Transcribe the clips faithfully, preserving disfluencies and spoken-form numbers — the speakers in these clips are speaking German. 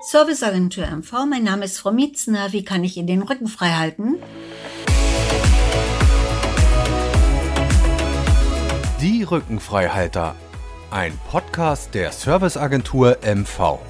Serviceagentur M V, mein Name ist Frau Mietzner. Wie kann ich Ihnen den Rücken frei halten? Die Rückenfreihalter, ein Podcast der Serviceagentur M V.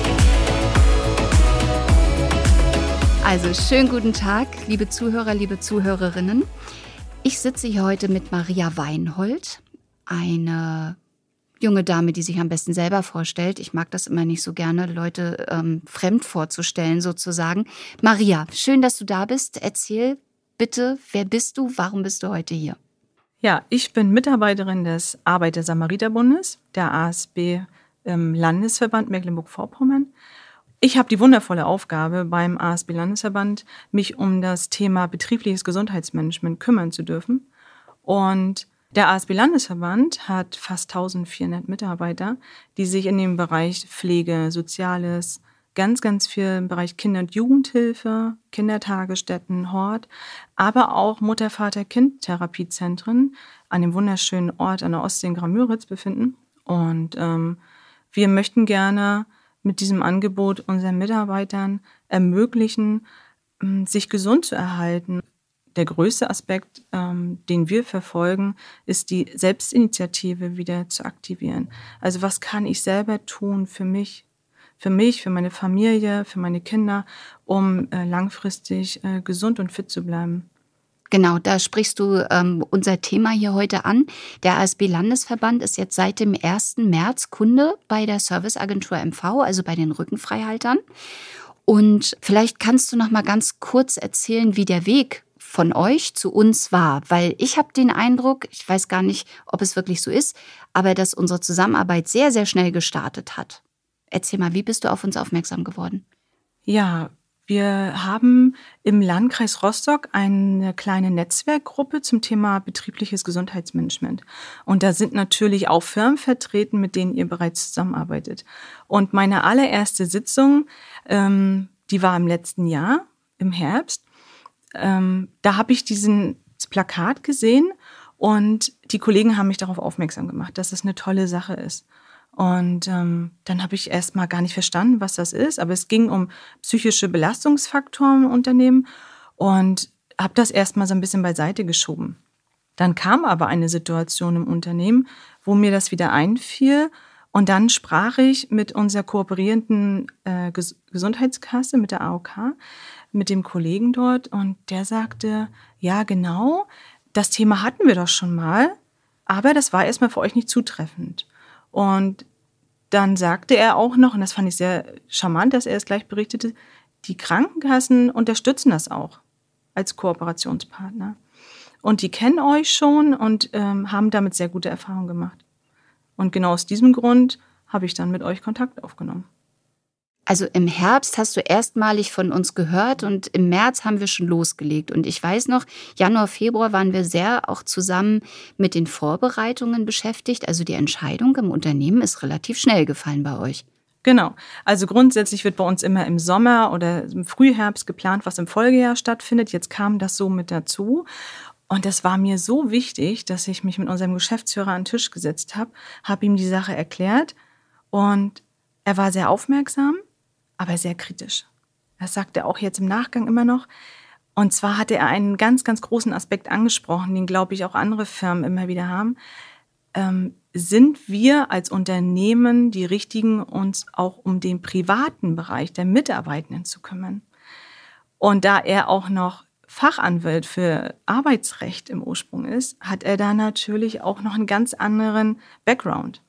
Also schönen guten Tag, liebe Zuhörer, liebe Zuhörerinnen. Ich sitze hier heute mit Maria Weinhold, eine junge Dame, die sich am besten selber vorstellt. Ich mag das immer nicht so gerne, Leute ähm, fremd vorzustellen sozusagen. Maria, schön, dass du da bist. Erzähl bitte, wer bist du, warum bist du heute hier? Ja, ich bin Mitarbeiterin des Arbeiter-Samariter-Bundes, der A S B im Landesverband Mecklenburg-Vorpommern. Ich habe die wundervolle Aufgabe, beim A S B-Landesverband mich um das Thema betriebliches Gesundheitsmanagement kümmern zu dürfen. Und der A S B-Landesverband hat fast eintausendvierhundert Mitarbeiter, die sich in dem Bereich Pflege, Soziales, ganz, ganz viel im Bereich Kinder- und Jugendhilfe, Kindertagesstätten, Hort, aber auch Mutter-Vater-Kind-Therapiezentren an dem wunderschönen Ort an der Ostsee in Grammüritz befinden. Und ähm, wir möchten gerne mit diesem Angebot unseren Mitarbeitern ermöglichen, sich gesund zu erhalten. Der größte Aspekt, ähm, den wir verfolgen, ist die Selbstinitiative wieder zu aktivieren. Also was kann ich selber tun für mich, für mich, für meine Familie, für meine Kinder, um äh, langfristig äh, gesund und fit zu bleiben. Genau, da sprichst du ähm, unser Thema hier heute an. Der A S B-Landesverband ist jetzt seit dem ersten März Kunde bei der Serviceagentur M V, also bei den Rückenfreihaltern. Und vielleicht kannst du noch mal ganz kurz erzählen, wie der Weg von euch zu uns war, weil ich habe den Eindruck, ich weiß gar nicht, ob es wirklich so ist, aber dass unsere Zusammenarbeit sehr, sehr schnell gestartet hat. Erzähl mal, wie bist du auf uns aufmerksam geworden? Ja, wir haben im Landkreis Rostock eine kleine Netzwerkgruppe zum Thema betriebliches Gesundheitsmanagement. Und da sind natürlich auch Firmen vertreten, mit denen ihr bereits zusammenarbeitet. Und meine allererste Sitzung, ähm, die war im letzten Jahr, im Herbst. Ähm, da habe ich diesen Plakat gesehen und die Kollegen haben mich darauf aufmerksam gemacht, dass es eine tolle Sache ist. Und ähm, dann habe ich erst mal gar nicht verstanden, was das ist, aber es ging um psychische Belastungsfaktoren im Unternehmen und habe das erst mal so ein bisschen beiseite geschoben. Dann kam aber eine Situation im Unternehmen, wo mir das wieder einfiel und dann sprach ich mit unserer kooperierenden äh, Ges- Gesundheitskasse, mit der A O K, mit dem Kollegen dort und der sagte, ja genau, das Thema hatten wir doch schon mal, aber das war erstmal für euch nicht zutreffend. Und dann sagte er auch noch, und das fand ich sehr charmant, dass er es gleich berichtete, die Krankenkassen unterstützen das auch als Kooperationspartner. Und die kennen euch schon und ähm, haben damit sehr gute Erfahrungen gemacht. Und genau aus diesem Grund habe ich dann mit euch Kontakt aufgenommen. Also im Herbst hast du erstmalig von uns gehört und im März haben wir schon losgelegt. Und ich weiß noch, Januar, Februar waren wir sehr auch zusammen mit den Vorbereitungen beschäftigt. Also die Entscheidung im Unternehmen ist relativ schnell gefallen bei euch. Genau. Also grundsätzlich wird bei uns immer im Sommer oder im Frühherbst geplant, was im Folgejahr stattfindet. Jetzt kam das so mit dazu. Und das war mir so wichtig, dass ich mich mit unserem Geschäftsführer an den Tisch gesetzt habe, habe ihm die Sache erklärt und er war sehr aufmerksam, aber sehr kritisch. Das sagt er auch jetzt im Nachgang immer noch. Und zwar hatte er einen ganz, ganz großen Aspekt angesprochen, den, glaube ich, auch andere Firmen immer wieder haben. Ähm, sind wir als Unternehmen die Richtigen, uns auch um den privaten Bereich der Mitarbeitenden zu kümmern? Und da er auch noch Fachanwalt für Arbeitsrecht im Ursprung ist, hat er da natürlich auch noch einen ganz anderen Background.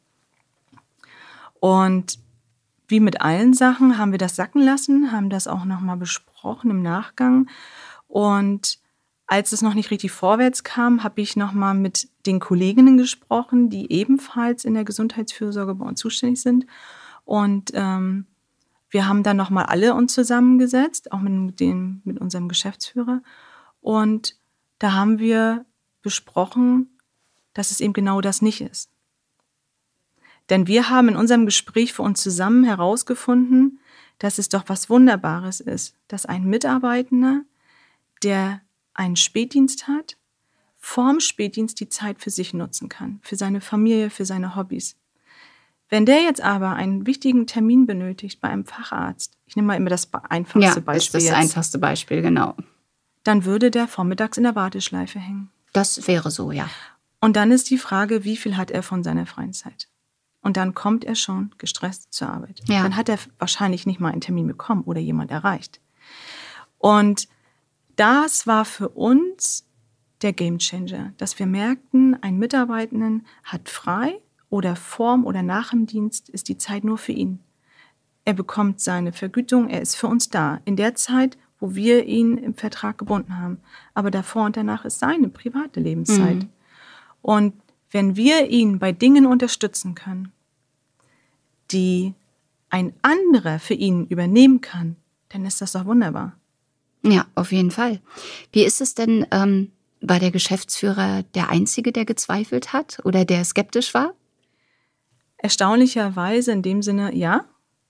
Und wie mit allen Sachen haben wir das sacken lassen, haben das auch nochmal besprochen im Nachgang. Und als es noch nicht richtig vorwärts kam, habe ich nochmal mit den Kolleginnen gesprochen, die ebenfalls in der Gesundheitsfürsorge bei uns zuständig sind. Und ähm, wir haben dann nochmal alle uns zusammengesetzt, auch mit, den, mit unserem Geschäftsführer. Und da haben wir besprochen, dass es eben genau das nicht ist. Denn wir haben in unserem Gespräch für uns zusammen herausgefunden, dass es doch was Wunderbares ist, dass ein Mitarbeitender, der einen Spätdienst hat, vorm Spätdienst die Zeit für sich nutzen kann, für seine Familie, für seine Hobbys. Wenn der jetzt aber einen wichtigen Termin benötigt bei einem Facharzt, ich nehme mal immer das einfachste ja, Beispiel ist das jetzt, einfachste Beispiel, genau. dann würde der vormittags in der Warteschleife hängen. Das wäre so, ja. Und dann ist die Frage, wie viel hat er von seiner freien Zeit? Und dann kommt er schon gestresst zur Arbeit. Ja. Dann hat er wahrscheinlich nicht mal einen Termin bekommen oder jemand erreicht. Und das war für uns der Gamechanger, dass wir merkten, ein Mitarbeitenden hat frei oder vorm oder nach dem Dienst ist die Zeit nur für ihn. Er bekommt seine Vergütung, er ist für uns da. In der Zeit, wo wir ihn im Vertrag gebunden haben. Aber davor und danach ist seine private Lebenszeit. Mhm. Und wenn wir ihn bei Dingen unterstützen können, die ein anderer für ihn übernehmen kann, dann ist das doch wunderbar. Ja, auf jeden Fall. Wie ist es denn, ähm, war der Geschäftsführer der Einzige, der gezweifelt hat oder der skeptisch war? Erstaunlicherweise in dem Sinne, ja.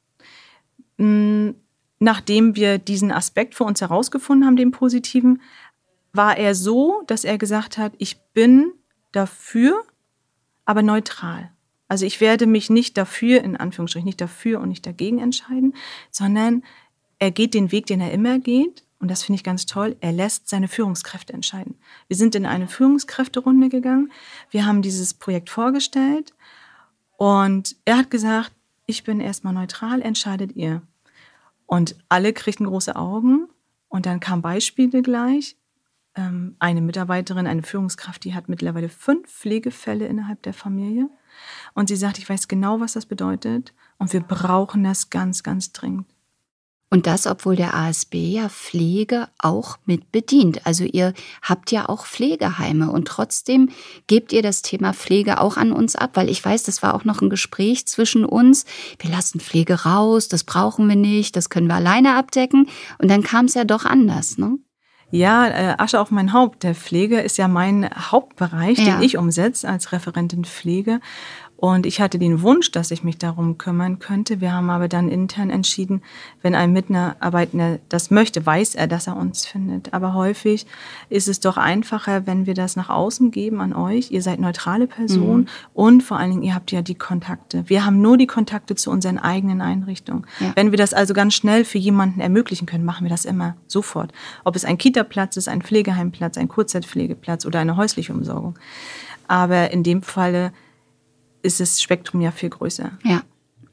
Nachdem wir diesen Aspekt für uns herausgefunden haben, den positiven, war er so, dass er gesagt hat, ich bin dafür, aber neutral. Also ich werde mich nicht dafür, in Anführungsstrichen, nicht dafür und nicht dagegen entscheiden, sondern er geht den Weg, den er immer geht. Und das finde ich ganz toll. Er lässt seine Führungskräfte entscheiden. Wir sind in eine Führungskräfterunde gegangen. Wir haben dieses Projekt vorgestellt. Und er hat gesagt, ich bin erstmal neutral, entscheidet ihr. Und alle kriegten große Augen. Und dann kamen Beispiele gleich. Ähm, eine Mitarbeiterin, eine Führungskraft, die hat mittlerweile fünf Pflegefälle innerhalb der Familie. Und sie sagt, ich weiß genau, was das bedeutet. Und wir brauchen das ganz, ganz dringend. Und das, obwohl der A S B ja Pflege auch mit bedient. Also ihr habt ja auch Pflegeheime und trotzdem gebt ihr das Thema Pflege auch an uns ab, weil ich weiß, das war auch noch ein Gespräch zwischen uns. Wir lassen Pflege raus, das brauchen wir nicht, das können wir alleine abdecken. Und dann kam es ja doch anders, ne? Ja, äh, Asche auf mein Haupt. Der Pflege ist ja mein Hauptbereich, ja, den ich umsetze als Referentin Pflege. Und ich hatte den Wunsch, dass ich mich darum kümmern könnte. Wir haben aber dann intern entschieden, wenn ein Mitarbeitender das möchte, weiß er, dass er uns findet. Aber häufig ist es doch einfacher, wenn wir das nach außen geben an euch. Ihr seid neutrale Personen, mhm, und vor allen Dingen, ihr habt ja die Kontakte. Wir haben nur die Kontakte zu unseren eigenen Einrichtungen. Ja. Wenn wir das also ganz schnell für jemanden ermöglichen können, machen wir das immer sofort. Ob es ein Kita-Platz ist, ein Pflegeheimplatz, ein Kurzzeitpflegeplatz oder eine häusliche Umsorgung. Aber in dem Falle ist das Spektrum ja viel größer. Ja,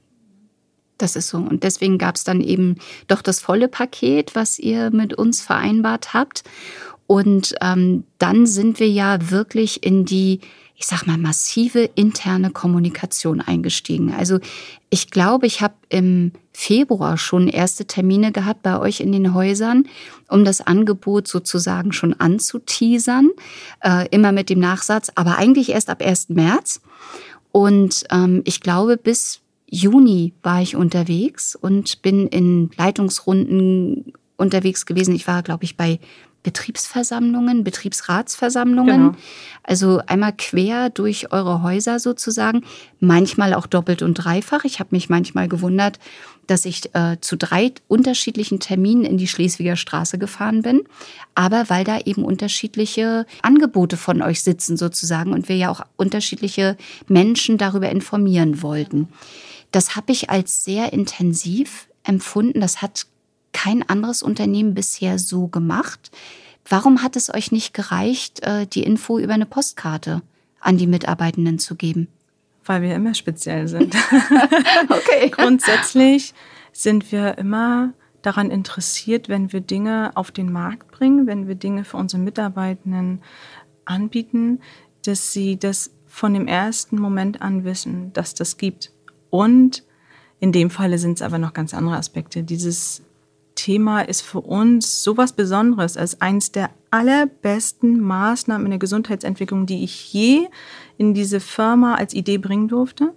das ist so. Und deswegen gab es dann eben doch das volle Paket, was ihr mit uns vereinbart habt. Und ähm, dann sind wir ja wirklich in die, ich sag mal, massive interne Kommunikation eingestiegen. Also ich glaube, ich habe im Februar schon erste Termine gehabt bei euch in den Häusern, um das Angebot sozusagen schon anzuteasern. Äh, immer mit dem Nachsatz, aber eigentlich erst ab ersten März. Und ähm, ich glaube, bis Juni war ich unterwegs und bin in Leitungsrunden unterwegs gewesen. Ich war, glaube ich, bei Betriebsversammlungen, Betriebsratsversammlungen. Genau. Also einmal quer durch eure Häuser sozusagen. Manchmal auch doppelt und dreifach. Ich habe mich manchmal gewundert, dass ich äh, zu drei unterschiedlichen Terminen in die Schleswiger Straße gefahren bin. Aber weil da eben unterschiedliche Angebote von euch sitzen sozusagen und wir ja auch unterschiedliche Menschen darüber informieren wollten. Das habe ich als sehr intensiv empfunden. Das hat kein anderes Unternehmen bisher so gemacht. Warum hat es euch nicht gereicht, die Info über eine Postkarte an die Mitarbeitenden zu geben? Weil wir immer speziell sind. Okay. Grundsätzlich sind wir immer daran interessiert, wenn wir Dinge auf den Markt bringen, wenn wir Dinge für unsere Mitarbeitenden anbieten, dass sie das von dem ersten Moment an wissen, dass das gibt. Und in dem Falle sind es aber noch ganz andere Aspekte. Dieses Thema ist für uns sowas Besonderes, als eines der allerbesten Maßnahmen in der Gesundheitsentwicklung, die ich je in diese Firma als Idee bringen durfte.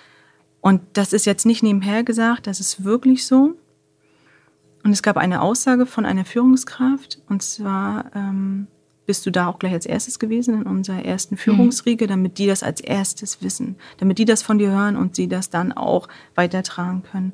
Und das ist jetzt nicht nebenher gesagt, das ist wirklich so. Und es gab eine Aussage von einer Führungskraft, und zwar ähm, bist du da auch gleich als erstes gewesen in unserer ersten Führungsriege, damit die das als erstes wissen, damit die das von dir hören und sie das dann auch weitertragen können.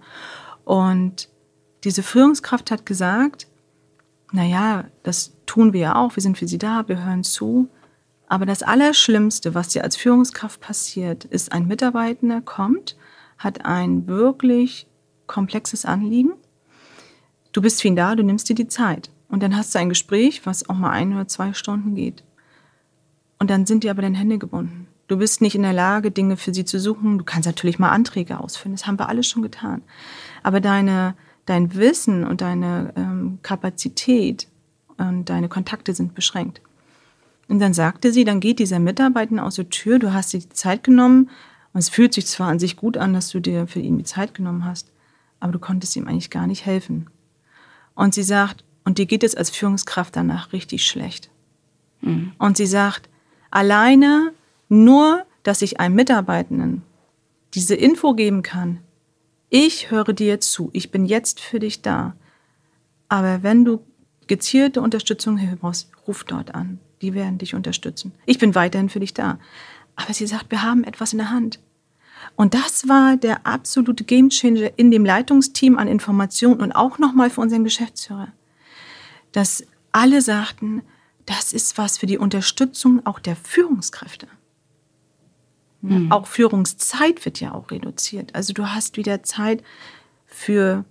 Und diese Führungskraft hat gesagt, naja, das tun wir ja auch, wir sind für sie da, wir hören zu. Aber das Allerschlimmste, was dir als Führungskraft passiert, ist, ein Mitarbeitender kommt, hat ein wirklich komplexes Anliegen. Du bist für ihn da, du nimmst dir die Zeit. Und dann hast du ein Gespräch, was auch mal ein oder zwei Stunden geht. Und dann sind dir aber deine Hände gebunden. Du bist nicht in der Lage, Dinge für sie zu suchen. Du kannst natürlich mal Anträge ausfüllen. Das haben wir alles schon getan. Aber deine, dein Wissen und deine ähm, Kapazität und deine Kontakte sind beschränkt. Und dann sagte sie, dann geht dieser Mitarbeiter aus der Tür, du hast dir die Zeit genommen. Und es fühlt sich zwar an sich gut an, dass du dir für ihn die Zeit genommen hast, aber du konntest ihm eigentlich gar nicht helfen. Und sie sagt, und dir geht es als Führungskraft danach richtig schlecht. Mhm. Und sie sagt, alleine nur, dass ich einem Mitarbeitenden diese Info geben kann, ich höre dir zu, ich bin jetzt für dich da. Aber wenn du gezielte Unterstützung brauchst, ruf dort an. Die werden dich unterstützen. Ich bin weiterhin für dich da. Aber sie sagt, wir haben etwas in der Hand. Und das war der absolute Gamechanger in dem Leitungsteam an Informationen und auch nochmal für unseren Geschäftsführer. Dass alle sagten, das ist was für die Unterstützung auch der Führungskräfte. Mhm. Auch Führungszeit wird ja auch reduziert. Also du hast wieder Zeit für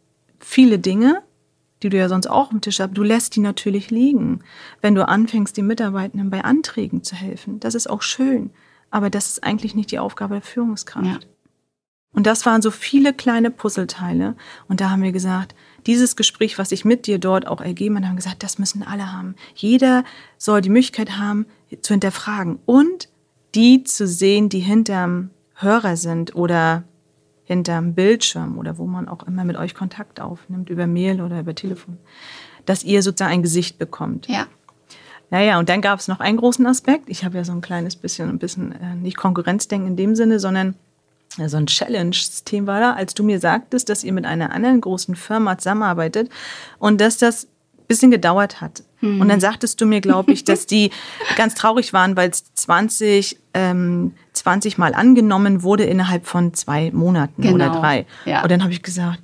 viele Dinge, die du ja sonst auch am Tisch hast. Du lässt die natürlich liegen, wenn du anfängst, den Mitarbeitenden bei Anträgen zu helfen. Das ist auch schön, aber das ist eigentlich nicht die Aufgabe der Führungskraft. Ja. Und das waren so viele kleine Puzzleteile. Und da haben wir gesagt, dieses Gespräch, was ich mit dir dort auch ergeben habe, haben wir gesagt, das müssen alle haben. Jeder soll die Möglichkeit haben, zu hinterfragen und die zu sehen, die hinterm Hörer sind oder hinterm Bildschirm oder wo man auch immer mit euch Kontakt aufnimmt, über Mail oder über Telefon, dass ihr sozusagen ein Gesicht bekommt. Ja. Naja, und dann gab es noch einen großen Aspekt. Ich habe ja so ein kleines bisschen, ein bisschen äh, nicht Konkurrenzdenken in dem Sinne, sondern äh, so ein Challenge-System war da, als du mir sagtest, dass ihr mit einer anderen großen Firma zusammenarbeitet und dass das ein bisschen gedauert hat. Hm. Und dann sagtest du mir, glaube ich, dass die ganz traurig waren, weil es zwanzig, ähm, zwanzig Mal angenommen wurde innerhalb von zwei Monaten genau. oder drei. Ja. Und dann habe ich gesagt,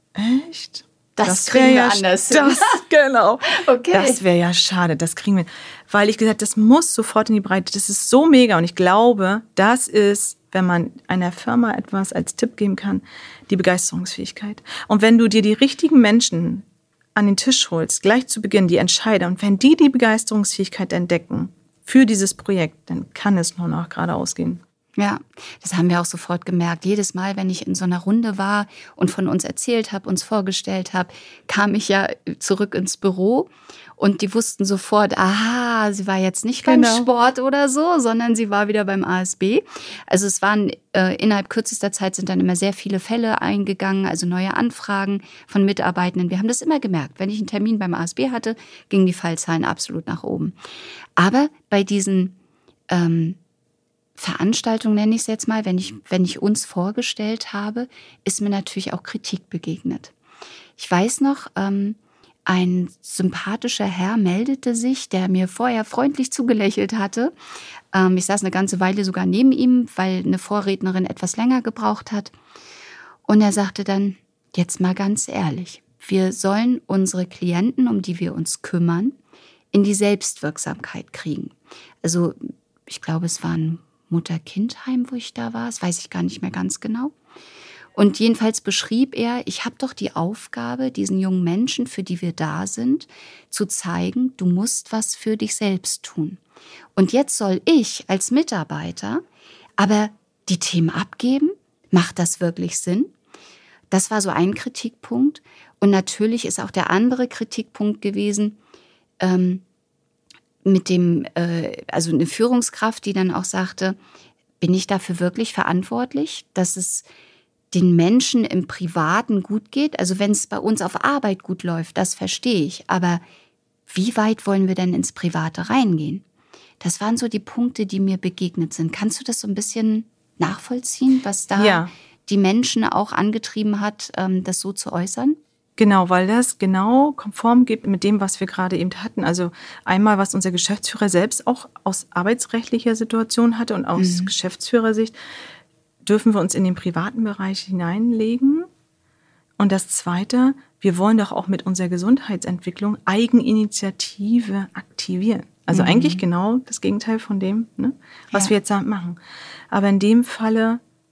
echt? Das, das kriegen wir ja anders hin. Das, genau. Okay. Das wäre ja schade, das kriegen wir. Weil ich gesagt, das muss sofort in die Breite. Das ist so mega. Und ich glaube, das ist, wenn man einer Firma etwas als Tipp geben kann, die Begeisterungsfähigkeit. Und wenn du dir die richtigen Menschen an den Tisch holst, gleich zu Beginn die Entscheider, und wenn die die Begeisterungsfähigkeit entdecken für dieses Projekt, dann kann es nur noch geradeaus gehen. Ja, das haben wir auch sofort gemerkt. Jedes Mal, wenn ich in so einer Runde war und von uns erzählt habe, uns vorgestellt habe, kam ich ja zurück ins Büro und die wussten sofort, aha, sie war jetzt nicht beim genau. Sport oder so, sondern sie war wieder beim A S B. Also es waren äh, innerhalb kürzester Zeit sind dann immer sehr viele Fälle eingegangen, also neue Anfragen von Mitarbeitenden. Wir haben das immer gemerkt. Wenn ich einen Termin beim A S B hatte, gingen die Fallzahlen absolut nach oben. Aber bei diesen ähm, Veranstaltung nenne ich es jetzt mal, wenn ich, wenn ich uns vorgestellt habe, ist mir natürlich auch Kritik begegnet. Ich weiß noch, ähm, ein sympathischer Herr meldete sich, der mir vorher freundlich zugelächelt hatte. Ähm, ich saß eine ganze Weile sogar neben ihm, weil eine Vorrednerin etwas länger gebraucht hat. Und er sagte dann, jetzt mal ganz ehrlich, wir sollen unsere Klienten, um die wir uns kümmern, in die Selbstwirksamkeit kriegen. Also ich glaube, es waren Mutter-Kind-Heim, wo ich da war, das weiß ich gar nicht mehr ganz genau. Und jedenfalls beschrieb er, ich habe doch die Aufgabe, diesen jungen Menschen, für die wir da sind, zu zeigen, du musst was für dich selbst tun. Und jetzt soll ich als Mitarbeiter aber die Themen abgeben? Macht das wirklich Sinn? Das war so ein Kritikpunkt. Und natürlich ist auch der andere Kritikpunkt gewesen, ähm, mit dem, äh, also eine Führungskraft, die dann auch sagte, bin ich dafür wirklich verantwortlich, dass es den Menschen im Privaten gut geht? Also wenn es bei uns auf Arbeit gut läuft, das verstehe ich. Aber wie weit wollen wir denn ins Private reingehen? Das waren so die Punkte, die mir begegnet sind. Kannst du das so ein bisschen nachvollziehen, was da ja. die Menschen auch angetrieben hat, das so zu äußern? Genau, weil das genau konform geht mit dem, was wir gerade eben hatten. Also einmal, was unser Geschäftsführer selbst auch aus arbeitsrechtlicher Situation hatte und aus mhm. Geschäftsführersicht, dürfen wir uns in den privaten Bereich hineinlegen. Und das Zweite, wir wollen doch auch mit unserer Gesundheitsentwicklung Eigeninitiative aktivieren. Also mhm. eigentlich genau das Gegenteil von dem, ne, was ja. wir jetzt machen. Aber in dem Falle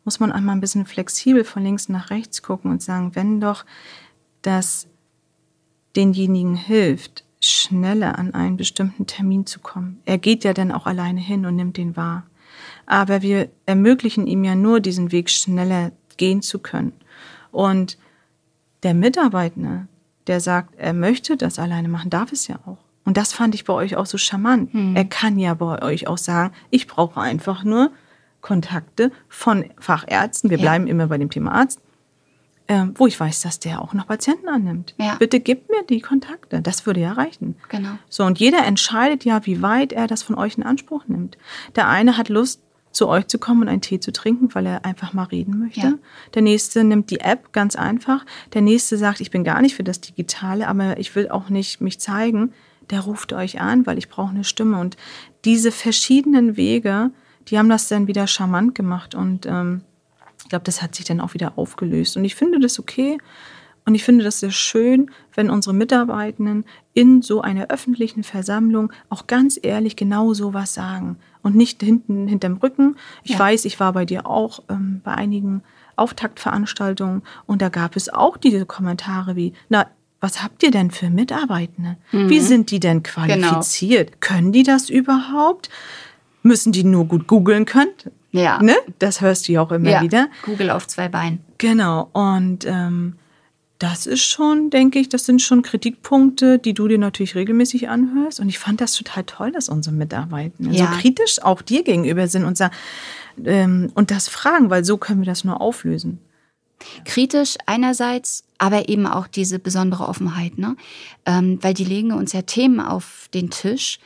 muss man einmal ein bisschen flexibel von links nach rechts gucken und sagen, wenn doch das denjenigen hilft, schneller an einen bestimmten Termin zu kommen. Er geht ja dann auch alleine hin und nimmt den wahr. Aber wir ermöglichen ihm ja nur, diesen Weg schneller gehen zu können. Und der Mitarbeitende, der sagt, er möchte das alleine machen, darf es ja auch. Und das fand ich bei euch auch so charmant. Hm. Er kann ja bei euch auch sagen, ich brauche einfach nur Kontakte von Fachärzten. Wir ja. bleiben immer bei dem Thema Arzt. Ähm, wo ich weiß, dass der auch noch Patienten annimmt. Ja. Bitte gib mir die Kontakte. Das würde ja reichen. Genau. So, und jeder entscheidet ja, wie weit er das von euch in Anspruch nimmt. Der eine hat Lust, zu euch zu kommen und einen Tee zu trinken, weil er einfach mal reden möchte. Ja. Der nächste nimmt die App, ganz einfach. Der nächste sagt, ich bin gar nicht für das Digitale, aber ich will auch nicht mich zeigen. Der ruft euch an, weil ich brauche eine Stimme. Und diese verschiedenen Wege, die haben das dann wieder charmant gemacht. Und ähm, ich glaube, das hat sich dann auch wieder aufgelöst. Und ich finde das okay und ich finde das sehr schön, wenn unsere Mitarbeitenden in so einer öffentlichen Versammlung auch ganz ehrlich genau so was sagen und nicht hinten hinterm Rücken. Ich ja. weiß, ich war bei dir auch ähm, bei einigen Auftaktveranstaltungen und da gab es auch diese Kommentare wie, na, was habt ihr denn für Mitarbeitende? Mhm. Wie sind die denn qualifiziert? Genau. Können die das überhaupt? Müssen die nur gut googeln können? Ja. Ne? Das hörst du ja auch immer ja. wieder. Google auf zwei Beinen. Genau. Und ähm, das ist schon, denke ich, das sind schon Kritikpunkte, die du dir natürlich regelmäßig anhörst. Und ich fand das total toll, dass unsere Mitarbeiter ja. so kritisch auch dir gegenüber sind und sagen, ähm, und das fragen, weil so können wir das nur auflösen. Kritisch einerseits, aber eben auch diese besondere Offenheit, ne? Ähm, weil die legen uns ja Themen auf den Tisch.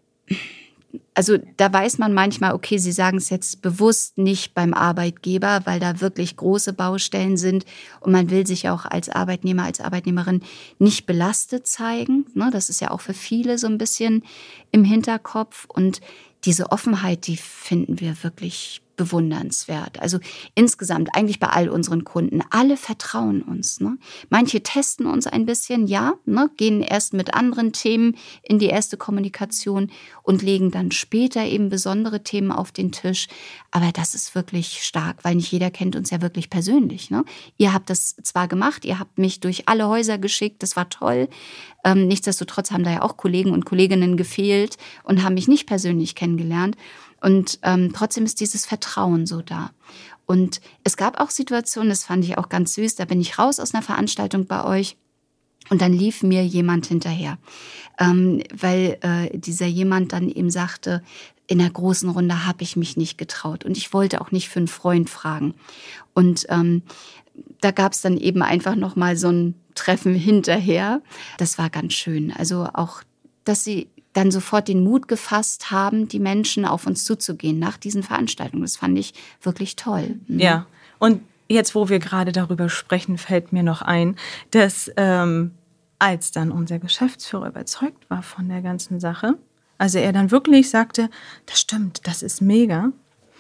Also da weiß man manchmal, okay, sie sagen es jetzt bewusst nicht beim Arbeitgeber, weil da wirklich große Baustellen sind und man will sich auch als Arbeitnehmer, als Arbeitnehmerin nicht belastet zeigen. Ne? Das ist ja auch für viele so ein bisschen im Hinterkopf und diese Offenheit, die finden wir wirklich bewundernswert. Also insgesamt eigentlich bei all unseren Kunden. Alle vertrauen uns. Ne? Manche testen uns ein bisschen, ja, ne? Gehen erst mit anderen Themen in die erste Kommunikation und legen dann später eben besondere Themen auf den Tisch. Aber das ist wirklich stark, weil nicht jeder kennt uns ja wirklich persönlich. Ne? Ihr habt das zwar gemacht, ihr habt mich durch alle Häuser geschickt, das war toll. Ähm, nichtsdestotrotz haben da ja auch Kollegen und Kolleginnen gefehlt und haben mich nicht persönlich kennengelernt. Und ähm, trotzdem ist dieses Vertrauen so da. Und es gab auch Situationen, das fand ich auch ganz süß, da bin ich raus aus einer Veranstaltung bei euch und dann lief mir jemand hinterher, ähm, weil äh, dieser jemand dann eben sagte, in der großen Runde habe ich mich nicht getraut und ich wollte auch nicht für einen Freund fragen. Und ähm, da gab es dann eben einfach nochmal so ein Treffen hinterher. Das war ganz schön. Also auch, dass sie dann sofort den Mut gefasst haben, die Menschen auf uns zuzugehen nach diesen Veranstaltungen. Das fand ich wirklich toll. Ja, und jetzt, wo wir gerade darüber sprechen, fällt mir noch ein, dass ähm, als dann unser Geschäftsführer überzeugt war von der ganzen Sache, also er dann wirklich sagte, das stimmt, das ist mega.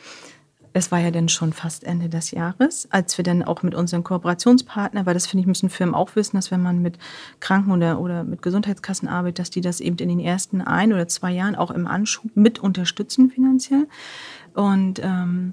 Es war ja dann schon fast Ende des Jahres, als wir dann auch mit unseren Kooperationspartnern, weil das finde ich, müssen Firmen auch wissen, dass wenn man mit Kranken- oder, oder mit Gesundheitskassen arbeitet, dass die das eben in den ersten ein oder zwei Jahren auch im Anschub mit unterstützen finanziell. Und ähm,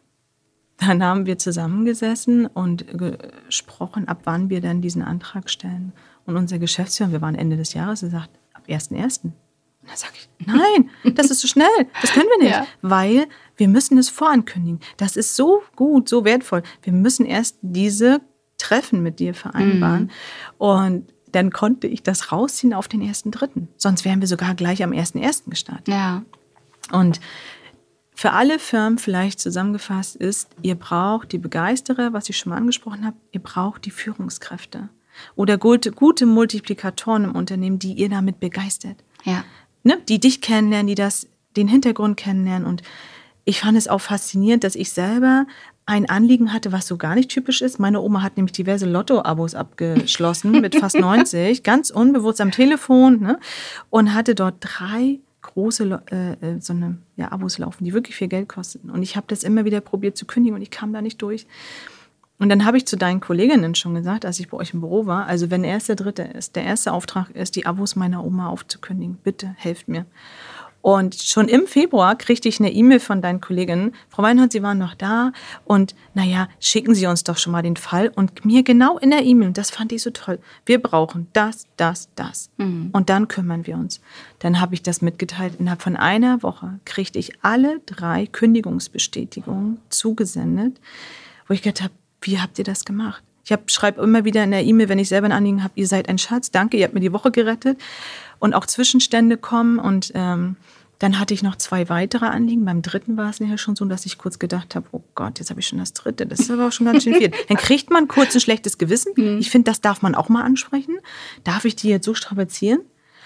dann haben wir zusammengesessen und gesprochen, ab wann wir dann diesen Antrag stellen. Und unser Geschäftsführer, wir waren Ende des Jahres, er sagt, ab ersten ersten Und dann sage ich, nein, das ist zu schnell, das können wir nicht, ja. weil wir müssen es vorankündigen. Das ist so gut, so wertvoll. Wir müssen erst diese Treffen mit dir vereinbaren. Mhm. Und dann konnte ich das rausziehen auf den ersten dritten Sonst wären wir sogar gleich am ersten ersten gestartet. Ja. Und für alle Firmen vielleicht zusammengefasst ist, ihr braucht die Begeisterer, was ich schon mal angesprochen habe, ihr braucht die Führungskräfte oder gute, gute Multiplikatoren im Unternehmen, die ihr damit begeistert. Ja. Ne, die dich kennenlernen, die das, den Hintergrund kennenlernen. Und ich fand es auch faszinierend, dass ich selber ein Anliegen hatte, was so gar nicht typisch ist. Meine Oma hat nämlich diverse Lotto-Abos abgeschlossen mit fast neunzig, ganz unbewusst am Telefon, ne, und hatte dort drei große äh, so eine, ja, Abos laufen, die wirklich viel Geld kosten. Und ich habe das immer wieder probiert zu kündigen und ich kam da nicht durch. Und dann habe ich zu deinen Kolleginnen schon gesagt, als ich bei euch im Büro war, also wenn erst der dritte ist, der erste Auftrag ist, die Abos meiner Oma aufzukündigen, bitte helft mir. Und schon im Februar kriegte ich eine E-Mail von deinen Kolleginnen, Frau Weinhold, Sie waren noch da und naja, schicken Sie uns doch schon mal den Fall. Und mir genau in der E-Mail, das fand ich so toll, wir brauchen das, das, das. Mhm. Und dann kümmern wir uns. Dann habe ich das mitgeteilt. Innerhalb von einer Woche kriegte ich alle drei Kündigungsbestätigungen zugesendet, wo ich gedacht habe, wie habt ihr das gemacht? Ich schreibe immer wieder in der E-Mail, wenn ich selber ein Anliegen habe, ihr seid ein Schatz, danke, ihr habt mir die Woche gerettet. Und auch Zwischenstände kommen und ähm, dann hatte ich noch zwei weitere Anliegen. Beim dritten war es nachher schon so, dass ich kurz gedacht habe, oh Gott, jetzt habe ich schon das dritte. Das ist aber auch schon ganz schön viel. Dann kriegt man kurz ein schlechtes Gewissen. Mhm. Ich finde, das darf man auch mal ansprechen. Darf ich die jetzt so strapazieren?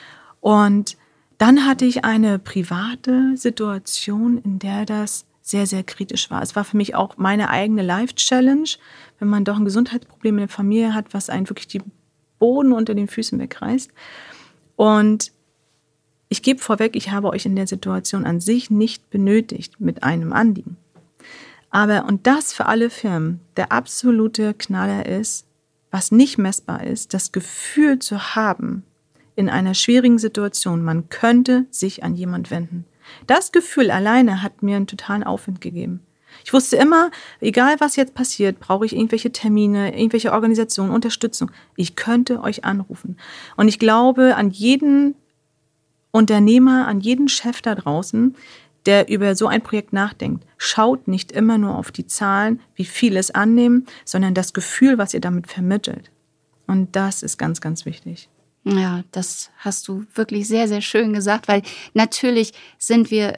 Und dann hatte ich eine private Situation, in der das sehr, sehr kritisch war. Es war für mich auch meine eigene Life-Challenge, wenn man doch ein Gesundheitsproblem in der Familie hat, was einen wirklich die Boden unter den Füßen wegreißt. Und ich gebe vorweg, ich habe euch in der Situation an sich nicht benötigt mit einem Anliegen. Aber, und das für alle Firmen, der absolute Knaller ist, was nicht messbar ist, das Gefühl zu haben, in einer schwierigen Situation, man könnte sich an jemand wenden. Das Gefühl alleine hat mir einen totalen Aufwind gegeben. Ich wusste immer, egal was jetzt passiert, brauche ich irgendwelche Termine, irgendwelche Organisationen, Unterstützung. Ich könnte euch anrufen. Und ich glaube an jeden Unternehmer, an jeden Chef da draußen, der über so ein Projekt nachdenkt. Schaut nicht immer nur auf die Zahlen, wie viel es annehmen, sondern das Gefühl, was ihr damit vermittelt. Und das ist ganz, ganz wichtig. Ja, das hast du wirklich sehr, sehr schön gesagt, weil natürlich sind wir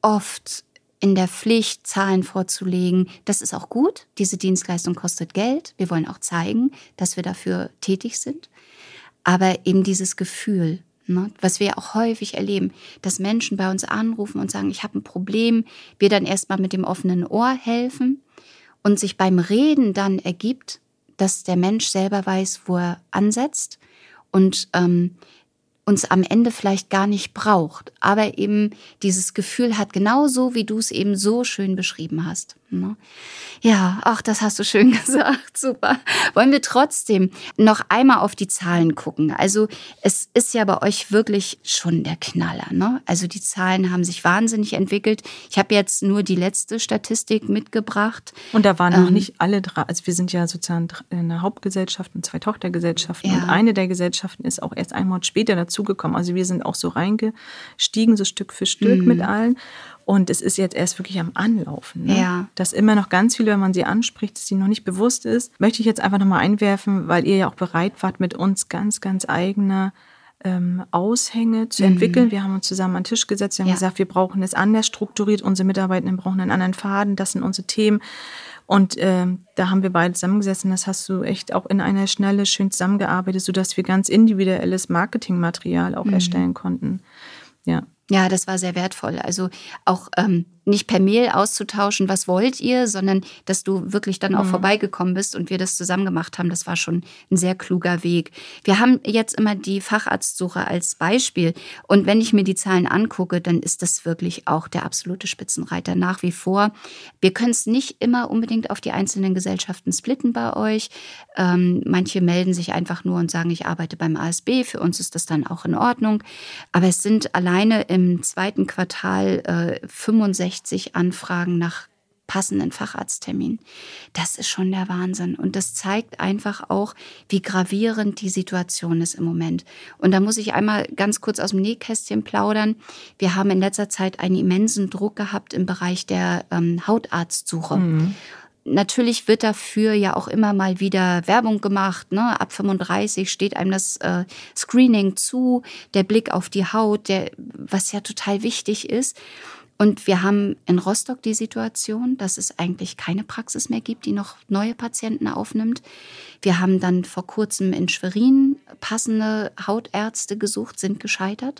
oft in der Pflicht, Zahlen vorzulegen. Das ist auch gut. Diese Dienstleistung kostet Geld. Wir wollen auch zeigen, dass wir dafür tätig sind. Aber eben dieses Gefühl, ne, was wir auch häufig erleben, dass Menschen bei uns anrufen und sagen, ich habe ein Problem, wir dann erstmal mit dem offenen Ohr helfen und sich beim Reden dann ergibt, dass der Mensch selber weiß, wo er ansetzt und ähm, uns am Ende vielleicht gar nicht braucht, aber eben dieses Gefühl hat, genauso wie du es eben so schön beschrieben hast. Ne? Ja, ach, das hast du schön gesagt, super. Wollen wir trotzdem noch einmal auf die Zahlen gucken? Also es ist ja bei euch wirklich schon der Knaller, ne? Also die Zahlen haben sich wahnsinnig entwickelt. Ich habe jetzt nur die letzte Statistik mitgebracht. Und da waren ähm, noch nicht alle drei, also wir sind ja sozusagen eine Hauptgesellschaft und zwei Tochtergesellschaften ja. Und eine der Gesellschaften ist auch erst einen Monat später dazugekommen. Also wir sind auch so reingestiegen, so Stück für Stück mhm. mit allen. Und es ist jetzt erst wirklich am Anlaufen. Ne? Ja. Dass immer noch ganz viele, wenn man sie anspricht, dass sie noch nicht bewusst ist, möchte ich jetzt einfach nochmal einwerfen, weil ihr ja auch bereit wart, mit uns ganz, ganz eigene ähm, Aushänge zu mhm. entwickeln. Wir haben uns zusammen an den Tisch gesetzt, wir haben ja. gesagt, wir brauchen es anders strukturiert, unsere Mitarbeitenden brauchen einen anderen Faden, das sind unsere Themen. Und ähm, da haben wir beide zusammengesessen, das hast du echt auch in einer Schnelle schön zusammengearbeitet, sodass wir ganz individuelles Marketingmaterial auch mhm. erstellen konnten. Ja. Ja, das war sehr wertvoll. Also auch ähm, nicht per Mail auszutauschen, was wollt ihr, sondern dass du wirklich dann auch mhm. vorbeigekommen bist und wir das zusammen gemacht haben. Das war schon ein sehr kluger Weg. Wir haben jetzt immer die Facharztsuche als Beispiel. Und wenn ich mir die Zahlen angucke, dann ist das wirklich auch der absolute Spitzenreiter nach wie vor. Wir können es nicht immer unbedingt auf die einzelnen Gesellschaften splitten bei euch. Ähm, manche melden sich einfach nur und sagen, ich arbeite beim A S B. Für uns ist das dann auch in Ordnung. Aber es sind alleine im zweiten Quartal äh, fünfundsechzig Anfragen nach passenden Facharztterminen. Das ist schon der Wahnsinn. Und das zeigt einfach auch, wie gravierend die Situation ist im Moment. Und da muss ich einmal ganz kurz aus dem Nähkästchen plaudern. Wir haben in letzter Zeit einen immensen Druck gehabt im Bereich der ähm, Hautarztsuche. Mhm. Natürlich wird dafür ja auch immer mal wieder Werbung gemacht. Ne? Ab fünfunddreißig steht einem das äh, Screening zu, der Blick auf die Haut, der, was ja total wichtig ist. Und wir haben in Rostock die Situation, dass es eigentlich keine Praxis mehr gibt, die noch neue Patienten aufnimmt. Wir haben dann vor kurzem in Schwerin passende Hautärzte gesucht, sind gescheitert.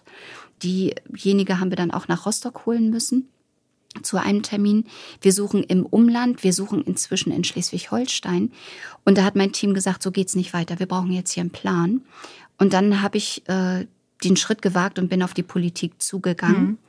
Diejenige haben wir dann auch nach Rostock holen müssen. Zu einem Termin. Wir suchen im Umland, wir suchen inzwischen in Schleswig-Holstein. Und da hat mein Team gesagt, so geht's nicht weiter, wir brauchen jetzt hier einen Plan. Und dann habe ich äh, den Schritt gewagt und bin auf die Politik zugegangen mhm.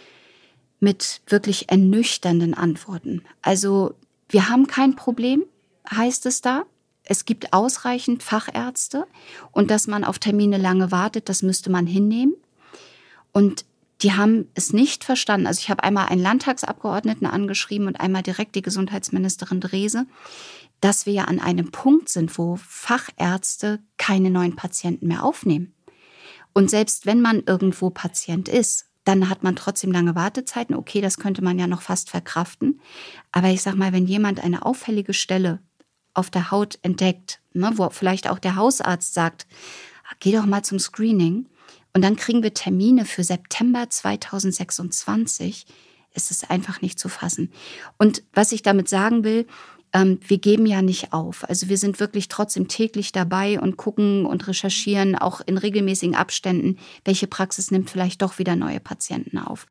mit wirklich ernüchternden Antworten. Also wir haben kein Problem, heißt es da. Es gibt ausreichend Fachärzte und dass man auf Termine lange wartet, das müsste man hinnehmen. Und die haben es nicht verstanden. Also ich habe einmal einen Landtagsabgeordneten angeschrieben und einmal direkt die Gesundheitsministerin Drese, dass wir ja an einem Punkt sind, wo Fachärzte keine neuen Patienten mehr aufnehmen. Und selbst wenn man irgendwo Patient ist, dann hat man trotzdem lange Wartezeiten. Okay, das könnte man ja noch fast verkraften. Aber ich sag mal, wenn jemand eine auffällige Stelle auf der Haut entdeckt, ne, wo vielleicht auch der Hausarzt sagt, geh doch mal zum Screening, und dann kriegen wir Termine für September zweitausendsechsundzwanzig, ist es einfach nicht zu fassen. Und was ich damit sagen will, ähm, wir geben ja nicht auf. Also wir sind wirklich trotzdem täglich dabei und gucken und recherchieren, auch in regelmäßigen Abständen, welche Praxis nimmt vielleicht doch wieder neue Patienten auf.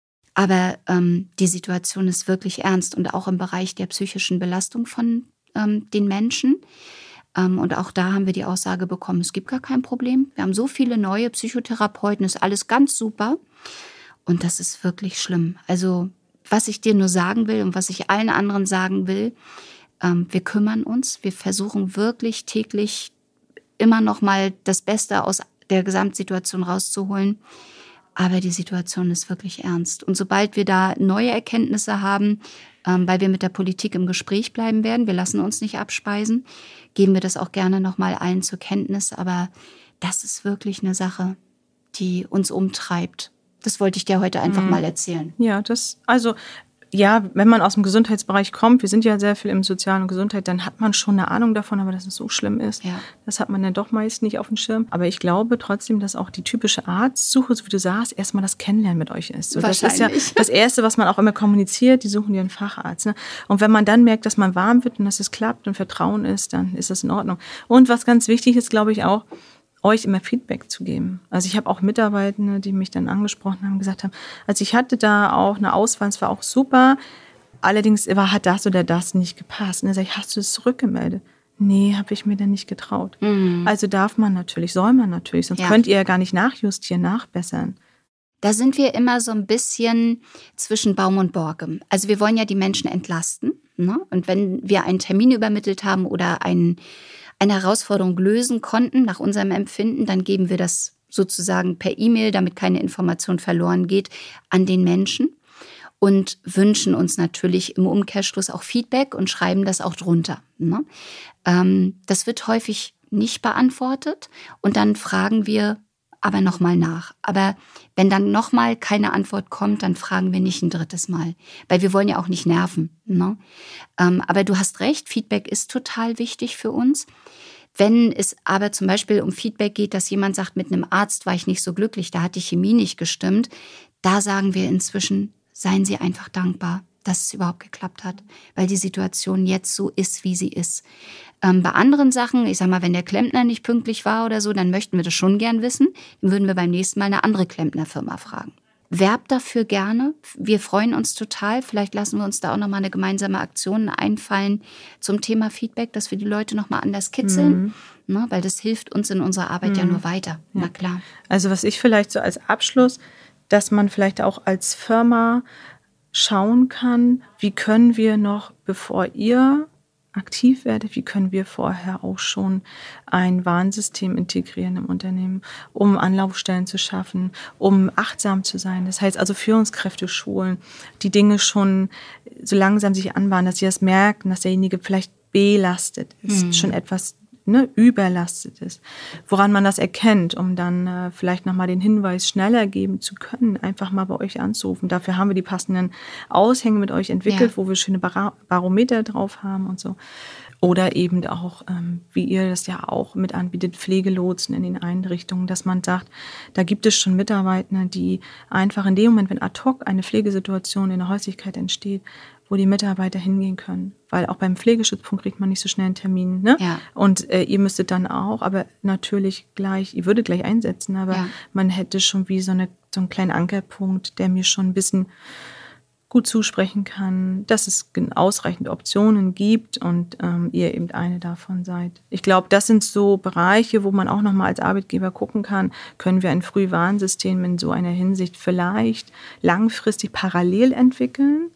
Aber ähm, die Situation ist wirklich ernst und auch im Bereich der psychischen Belastung von ähm, den Menschen. Und auch da haben wir die Aussage bekommen, es gibt gar kein Problem. Wir haben so viele neue Psychotherapeuten, ist alles ganz super. Und das ist wirklich schlimm. Also was ich dir nur sagen will und was ich allen anderen sagen will, ähm, wir kümmern uns. Wir versuchen wirklich täglich immer noch mal das Beste aus der Gesamtsituation rauszuholen. Aber die Situation ist wirklich ernst. Und sobald wir da neue Erkenntnisse haben, ähm, weil wir mit der Politik im Gespräch bleiben werden, wir lassen uns nicht abspeisen, geben wir das auch gerne nochmal allen zur Kenntnis. Aber das ist wirklich eine Sache, die uns umtreibt. Das wollte ich dir heute einfach mhm. mal erzählen. Ja, das, also, ja, wenn man aus dem Gesundheitsbereich kommt, wir sind ja sehr viel im Sozialen und Gesundheit, dann hat man schon eine Ahnung davon, aber dass es so schlimm ist, ja. Das hat man dann doch meist nicht auf dem Schirm. Aber ich glaube trotzdem, dass auch die typische Arztsuche, so wie du sagst, erstmal das Kennenlernen mit euch ist. So, das ist ja das Erste, was man auch immer kommuniziert, die suchen dir einen Facharzt. Ne? Und wenn man dann merkt, dass man warm wird und dass es klappt und Vertrauen ist, dann ist das in Ordnung. Und was ganz wichtig ist, glaube ich auch, euch immer Feedback zu geben. Also ich habe auch Mitarbeitende, die mich dann angesprochen haben, gesagt haben, also ich hatte da auch eine Auswahl, es war auch super, allerdings war, hat das oder das nicht gepasst. Und dann sage ich, hast du es zurückgemeldet? Nee, habe ich mir dann nicht getraut. Mhm. Also darf man natürlich, soll man natürlich, sonst ja. könnt ihr ja gar nicht nachjustieren, nachbessern. Da sind wir immer so ein bisschen zwischen Baum und Borke. Also wir wollen ja die Menschen entlasten, ne? Und wenn wir einen Termin übermittelt haben oder einen eine Herausforderung lösen konnten, nach unserem Empfinden, dann geben wir das sozusagen per E-Mail, damit keine Information verloren geht, an den Menschen und wünschen uns natürlich im Umkehrschluss auch Feedback und schreiben das auch drunter. Ne? Ähm, das wird häufig nicht beantwortet und dann fragen wir aber nochmal nach. Aber wenn dann nochmal keine Antwort kommt, dann fragen wir nicht ein drittes Mal, weil wir wollen ja auch nicht nerven. Ne? Ähm, aber du hast recht, Feedback ist total wichtig für uns. Wenn es aber zum Beispiel um Feedback geht, dass jemand sagt, mit einem Arzt war ich nicht so glücklich, da hat die Chemie nicht gestimmt, da sagen wir inzwischen, seien Sie einfach dankbar, dass es überhaupt geklappt hat, weil die Situation jetzt so ist, wie sie ist. Ähm, bei anderen Sachen, ich sag mal, wenn der Klempner nicht pünktlich war oder so, dann möchten wir das schon gern wissen. Dann würden wir beim nächsten Mal eine andere Klempnerfirma fragen. Werbt dafür gerne. Wir freuen uns total. Vielleicht lassen wir uns da auch nochmal eine gemeinsame Aktion einfallen zum Thema Feedback, dass wir die Leute nochmal anders kitzeln. Mhm. Ne, weil das hilft uns in unserer Arbeit mhm. ja nur weiter. Ja. Na klar. Also was ich vielleicht so als Abschluss, dass man vielleicht auch als Firma schauen kann, wie können wir noch, bevor ihr aktiv werdet, wie können wir vorher auch schon ein Warnsystem integrieren im Unternehmen, um Anlaufstellen zu schaffen, um achtsam zu sein. Das heißt also Führungskräfte schulen, die Dinge schon so langsam sich anbahnen, dass sie das merken, dass derjenige vielleicht belastet ist, mhm. schon etwas ne, überlastet ist. Woran man das erkennt, um dann äh, vielleicht nochmal den Hinweis schneller geben zu können, einfach mal bei euch anzurufen. Dafür haben wir die passenden Aushänge mit euch entwickelt, ja. wo wir schöne Bar- Barometer drauf haben und so. Oder eben auch, ähm, wie ihr das ja auch mit anbietet, Pflegelotsen in den Einrichtungen, dass man sagt, da gibt es schon Mitarbeiter, die einfach in dem Moment, wenn ad hoc eine Pflegesituation in der Häuslichkeit entsteht, wo die Mitarbeiter hingehen können. Weil auch beim Pflegestützpunkt kriegt man nicht so schnell einen Termin. Ne? Ja. Und äh, ihr müsstet dann auch, aber natürlich gleich, ihr würdet gleich einsetzen, aber ja. man hätte schon wie so, eine, so einen kleinen Ankerpunkt, der mir schon ein bisschen gut zusprechen kann, dass es ausreichend Optionen gibt und ähm, ihr eben eine davon seid. Ich glaube, das sind so Bereiche, wo man auch nochmal als Arbeitgeber gucken kann, können wir ein Frühwarnsystem in so einer Hinsicht vielleicht langfristig parallel entwickeln,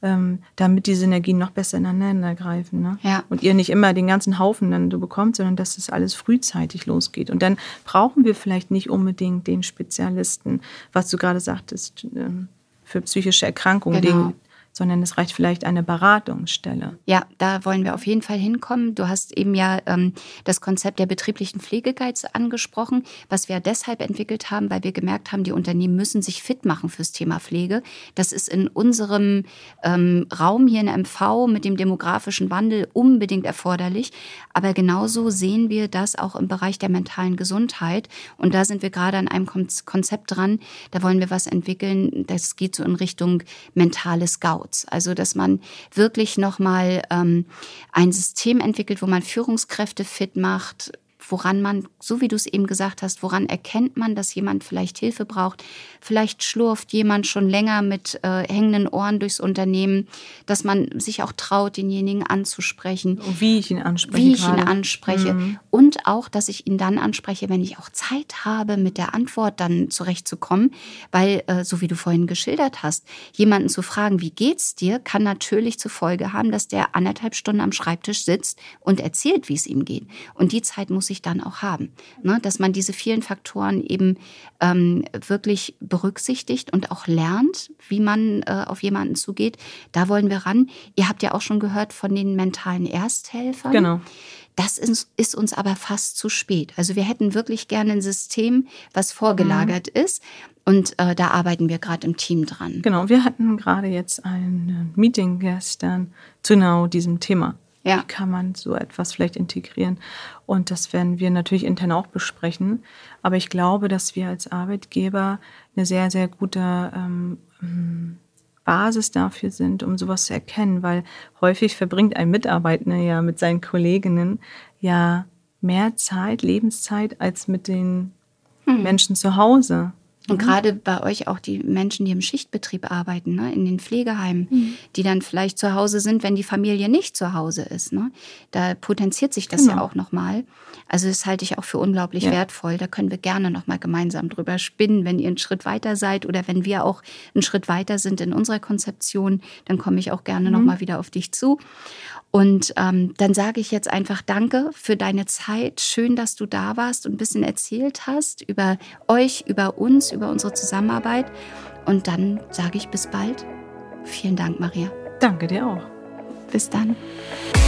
ähm, damit die Synergien noch besser ineinander greifen. Ne? Ja. Und ihr nicht immer den ganzen Haufen dann so bekommt, sondern dass das alles frühzeitig losgeht. Und dann brauchen wir vielleicht nicht unbedingt den Spezialisten, was du gerade sagtest, ähm, für psychische Erkrankungen, Genau. den, sondern es reicht vielleicht eine Beratungsstelle. Ja, da wollen wir auf jeden Fall hinkommen. Du hast eben ja ähm, das Konzept der betrieblichen Pflegeguides angesprochen, was wir deshalb entwickelt haben, weil wir gemerkt haben, die Unternehmen müssen sich fit machen fürs Thema Pflege. Das ist in unserem ähm, Raum hier in M V mit dem demografischen Wandel unbedingt erforderlich. Aber genauso sehen wir das auch im Bereich der mentalen Gesundheit. Und da sind wir gerade an einem Konzept dran. Da wollen wir was entwickeln. Das geht so in Richtung mentale Scouts. Also, dass man wirklich nochmal ähm, ein System entwickelt, wo man Führungskräfte fit macht, woran man, so wie du es eben gesagt hast, woran erkennt man, dass jemand vielleicht Hilfe braucht? Vielleicht schlurft jemand schon länger mit äh, hängenden Ohren durchs Unternehmen, dass man sich auch traut, denjenigen anzusprechen. Und wie ich ihn anspreche. Wie ich gerade. ihn anspreche. Mhm. Und auch, dass ich ihn dann anspreche, wenn ich auch Zeit habe, mit der Antwort dann zurechtzukommen. Weil, äh, so wie du vorhin geschildert hast, jemanden zu fragen, wie geht's dir, kann natürlich zur Folge haben, dass der anderthalb Stunden am Schreibtisch sitzt und erzählt, wie es ihm geht. Und die Zeit muss ich dann auch haben. Ne? Dass man diese vielen Faktoren eben ähm, wirklich berücksichtigt und auch lernt, wie man äh, auf jemanden zugeht. Da wollen wir ran. Ihr habt ja auch schon gehört von den mentalen Ersthelfern. Genau. Das ist, ist uns aber fast zu spät. Also wir hätten wirklich gerne ein System, was vorgelagert mhm. ist. Und äh, da arbeiten wir gerade im Team dran. Genau, wir hatten gerade jetzt ein Meeting gestern zu genau diesem Thema. Ja. Wie kann man so etwas vielleicht integrieren? Und das werden wir natürlich intern auch besprechen. Aber ich glaube, dass wir als Arbeitgeber eine sehr, sehr gute ähm, Basis dafür sind, um sowas zu erkennen. Weil häufig verbringt ein Mitarbeiter ja mit seinen Kolleginnen ja mehr Zeit, Lebenszeit, als mit den hm. Menschen zu Hause. Und gerade bei euch auch die Menschen, die im Schichtbetrieb arbeiten, ne, in den Pflegeheimen, mhm. die dann vielleicht zu Hause sind, wenn die Familie nicht zu Hause ist. Ne? Da potenziert sich das genau. ja auch nochmal. Also das halte ich auch für unglaublich ja. wertvoll. Da können wir gerne nochmal gemeinsam drüber spinnen, wenn ihr einen Schritt weiter seid oder wenn wir auch einen Schritt weiter sind in unserer Konzeption, dann komme ich auch gerne mhm. nochmal wieder auf dich zu. Und ähm, dann sage ich jetzt einfach Danke für deine Zeit. Schön, dass du da warst und ein bisschen erzählt hast über euch, über uns, über unsere Zusammenarbeit. Und dann sage ich bis bald. Vielen Dank, Maria. Danke dir auch. Bis dann.